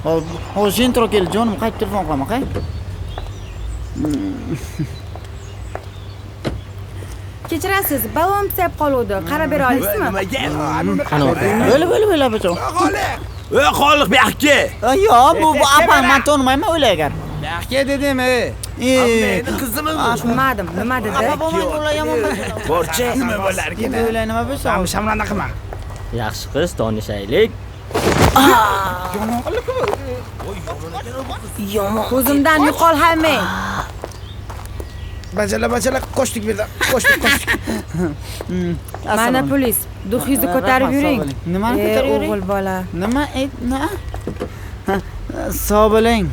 Hozir Jentro keldi, jonim, qaytib telefon qilaman, qay? Kechirasiz, balon pisab qoluvdi. Qarab bera olasizmi? Bo'la bachon. Xoliq bu yoqqa. Yo'q, bu apang, men tonimayman o'ylaygar. Yoqqa dedim, qizimi bu? Tushunmadim. Nima dedi? Ular yomon Borchi nima bo'larkin? o'ylay nima bo'lsa. Shamranda qilma. Yaxshi qiz, tanishaylik. Ko'zimdan yo'qol hammang. Bajala qo'shdik bu yerda. Qo'shdik. Mana polis, duxingizni ko'tarib yuring. Nimani ko'tarib yuring? O'g'il bola. Nima? Sog' bo'ling.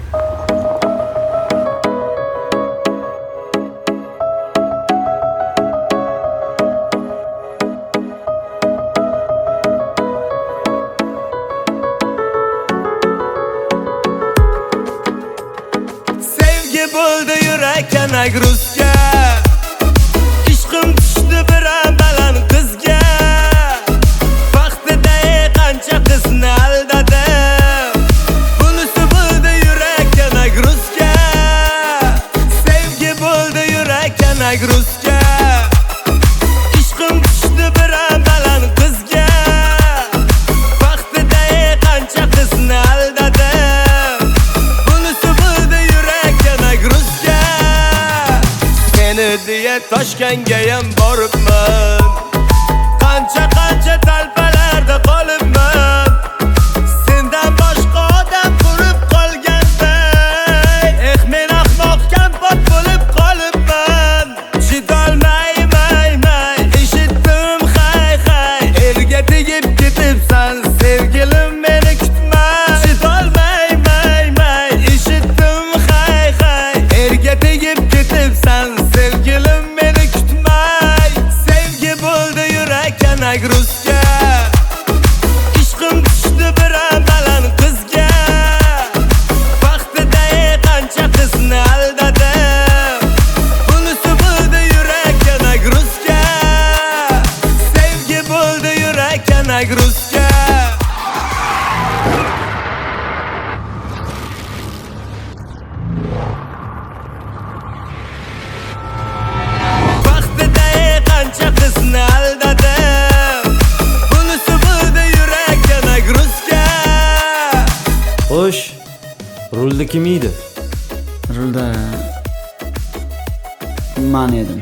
Sevgi bo'ldi yurakka nagruzga. Ishqim tushdi bir baland qizga. Vaqtida qancha qizni aldadim. Bunisi bo'ldi yurakka nagruzga. Sevgi bo'ldi yurakka nagruzga. Ishqim tushdi bir baland qizga. Vaqtida qancha qizni aldadim. Bunisi bo'ldi yurakka nagruzga. Seni diye Toshkentga ham boribman. Qancha talpalarda qolibman. Sendan boshqa odam ko'rib qolganday. Men ahmoq kampot bo'lib qolibman. Chidolmayman, eshitdim hay. Elga tegib ketibsan, sevgilim meni kutma. Chidolmayman, eshitdim hay. Elga tegib ketibsan, sevgilim meni kutmay. Sevgi bo'ldi yurakka nagruzga. Ishqim tushdi bir baland qizga. Vaqtida qancha qizni aldadim. Bunisi bo'ldi yurakka nagruzga. Sevgi bo'ldi yurakka nagruzga. Vaqtida qancha qizni aldadim. Bunisi bo'ldi yurakka nagruzga. Xo'sh, rulda kim edi? Rulda men edim.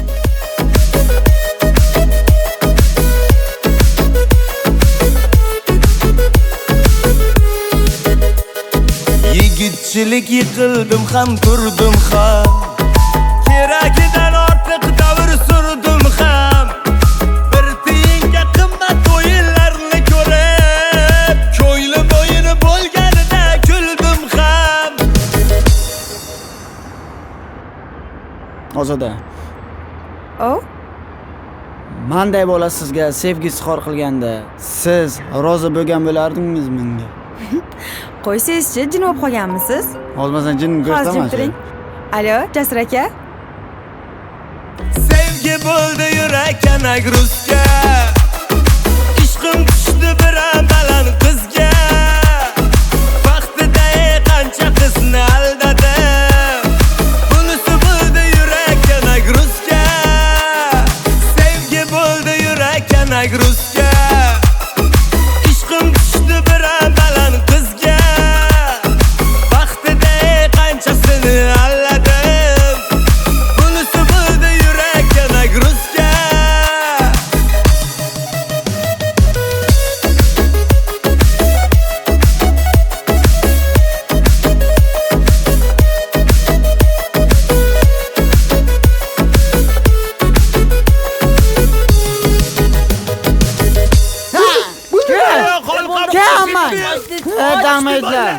Yigitchilik yiqildim ham turdim ham. Keragidan ortiq davr surdim ham. Bir tiyinga qimmat o'yinlarni ko'rib, ko'nglim o'yini bo'lganida kuldim ham. Ozoda, Oh, menday bola sizga sevgi izhor qilganda, siz rozi bo'lgan bo'lardingizmi menga? qo'ysangizchi, jin bo'lib qolganmisiz? Olmasan jinni Hozir ko'rsataman. turing. Alo, Jasur aka. Sevgi bo'ldi yurakka nagruzga. Ishqim tushdi bir baland qizga. Vaqtida qancha qizni aldadim. Bunisi bo'ldi yurakka nagruzga. Sevgi bo'ldi yurakka nagruzga. Ishqim tushdi bir baland qizga. Vaqtida qanchasini aldadim. Bunisi bo'ldi yurakka nagruzga. Kelman. Damaydilar.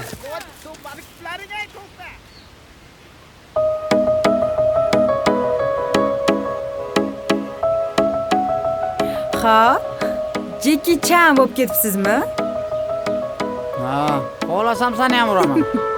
Ha? Jackie Chan bo'lib ketibsizmi? Ha, xohlasam seni ham uraman.